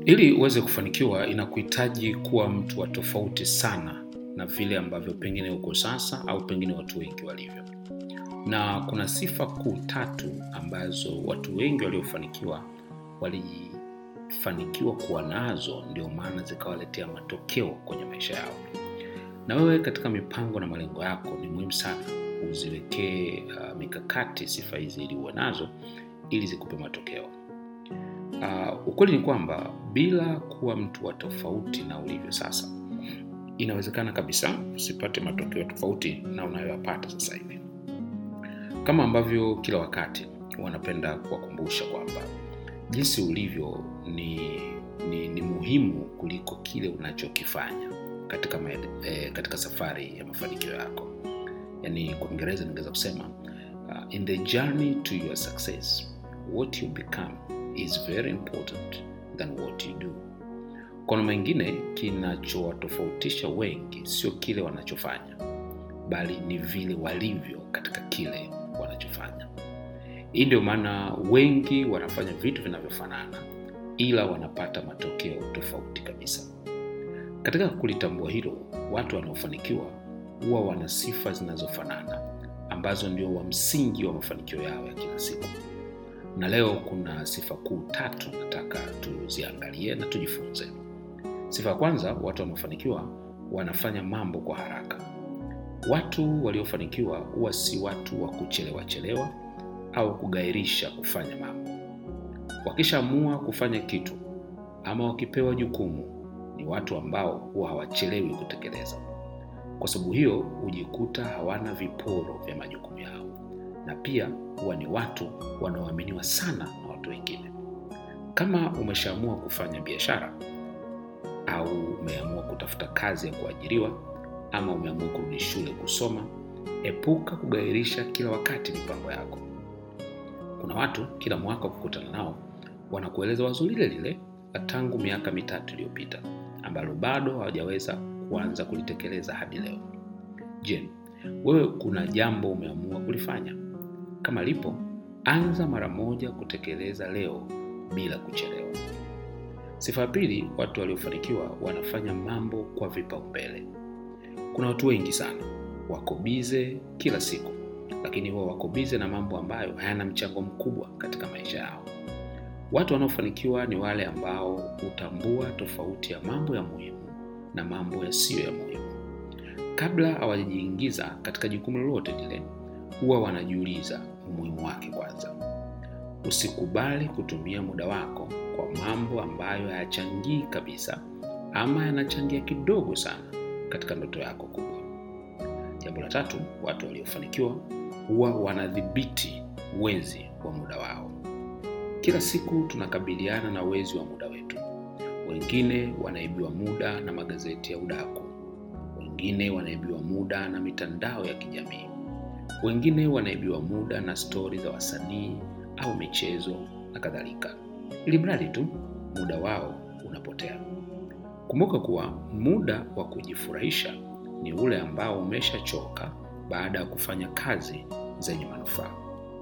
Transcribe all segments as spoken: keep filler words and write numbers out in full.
Ili uweze kufanikiwa inakuhitaji kuwa mtu wa tofauti sana na vile ambavyo pengine uko sasa au pengine watu wengi walivyo. Na kuna sifa kuu tatu ambazo watu wengi waliofanikiwa walifanikiwa kuwa nazo, ndio maana zikawaletea matokeo kwenye maisha yao. Na wewe katika mipango na malengo yako ni muhimu sana uziwekee uh, mikakati sifa hizi ili uwe nazo ili zikupe matokeo. Uh, ukweli ni kwamba bila kuwa mtu wa tofauti na ulivyo sasa, inawezekana kabisa usipate matokeo tofauti na unayoyapata sasa hivi. Kama ambavyo kila wakati wanapenda kuwakumbusha kwamba jinsi ulivyo ni, ni, ni muhimu kuliko kile unachokifanya katika, eh, katika safari ya mafanikio yako. Yani kwa Kiingereza ningeweza kusema uh, in the journey to your success, what you become is very important than what you do. Kwa mengine, kinachowatofautisha wengi sio kile wanachofanya, bali ni vile walivyo katika kile wanachofanya. Hii ndio maana wengi wanafanya vitu vinavyofanana ila wanapata matokeo tofauti kabisa. Katika kulitambua hilo, watu wanaofanikiwa huwa wana sifa zinazofanana ambazo ndio wa msingi wa mafanikio yao ya kila siku. Na leo kuna sifa kuu tatu nataka tuziangalie na tujifunze. Sifa ya kwanza, watu wanaofanikiwa wanafanya mambo kwa haraka. Watu waliofanikiwa huwa si watu wa kuchelewa chelewa au kugairisha kufanya mambo. Wakishaamua kufanya kitu ama wakipewa jukumu, ni watu ambao huwa hawachelewi kutekeleza. Kwa sababu hiyo hujikuta hawana viporo vya majukumu yao, na pia huwa ni watu wanaoaminiwa sana na watu wengine. Kama umeshaamua kufanya biashara au umeamua kutafuta kazi ya kuajiriwa ama umeamua kurudi shule kusoma, epuka kugairisha kila wakati mipango yako. Kuna watu kila mwaka ukikutana nao wanakueleza wazo lile lile la tangu miaka mitatu iliyopita ambalo bado hawajaweza kuanza kulitekeleza hadi leo. Je, wewe kuna jambo umeamua kulifanya? Kama lipo, anza mara moja kutekeleza leo bila kuchelewa. Sifa ya pili, watu waliofanikiwa wanafanya mambo kwa vipaumbele. Kuna watu wengi sana wako bize kila siku, lakini wao wako bize na mambo ambayo hayana mchango mkubwa katika maisha yao. Watu wanaofanikiwa ni wale ambao hutambua tofauti ya mambo ya muhimu na mambo yasiyo ya muhimu. Kabla hawajiingiza katika jukumu lolote lile, huwa wanajiuliza umuhimu wake kwanza. Usikubali kutumia muda wako kwa mambo ambayo hayachangii kabisa ama yanachangia kidogo sana katika ndoto yako kubwa. Jambo la tatu, watu waliofanikiwa huwa wanadhibiti wezi wa muda wao. Kila siku tunakabiliana na wezi wa muda wetu. Wengine wanaibiwa muda na magazeti ya udaku. Wengine wanaibiwa muda na mitandao ya kijamii. Wengine wanaibiwa muda na stori za wasanii au michezo na kadhalika. Ili mradi tu muda wao unapotea. Kumbuka kuwa muda wa kujifurahisha ni ule ambao umeshachoka baada ya kufanya kazi zenye manufaa.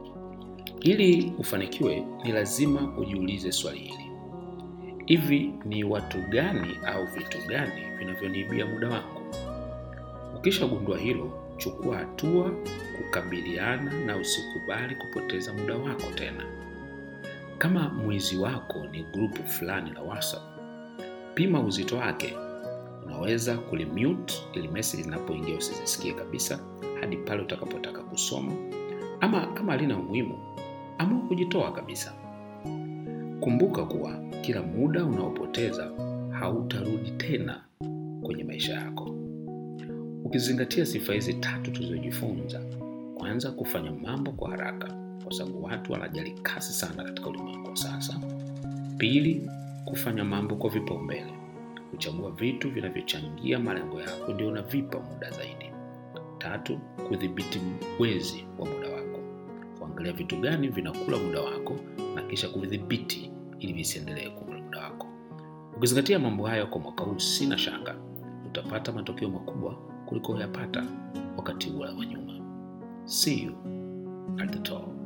Ili ufanikiwe ni lazima ujiulize swali hili. Hivi ni watu gani au vitu gani vinavyoniibia muda wangu? Ukishagundua hilo, chukua hatua kukabiliana na usikubali kupoteza muda wako tena. Kama mwizi wako ni grupu fulani la WhatsApp, pima uzito wake. Unaweza kulimute ili message zinapoingia usizisikie kabisa hadi pale utakapotaka kusoma, ama kama halina umuhimu, amua kujitoa kabisa. Kumbuka kuwa kila muda unaopoteza hautarudi tena kwenye maisha yako. Ukizingatia sifa hizi tatu tulizojifunza, kwanza, kufanya mambo kwa haraka kwa sababu watu wanajali kasi sana katika ulimwengu wa sasa. Pili, kufanya mambo kwa vipaumbele. Kuchagua vitu vinavyochangia malengo yako ndio unavipa muda zaidi. Tatu, kudhibiti wezi wa muda wako. Kuangalia vitu gani vinakula muda wako na kisha kudhibiti ili visiendelee kula muda wako. Ukizingatia mambo haya kwa mwaka huu, sina shaka utapata matokeo makubwa kuliko uyapata wakati ule wa nyuma. See you at the top.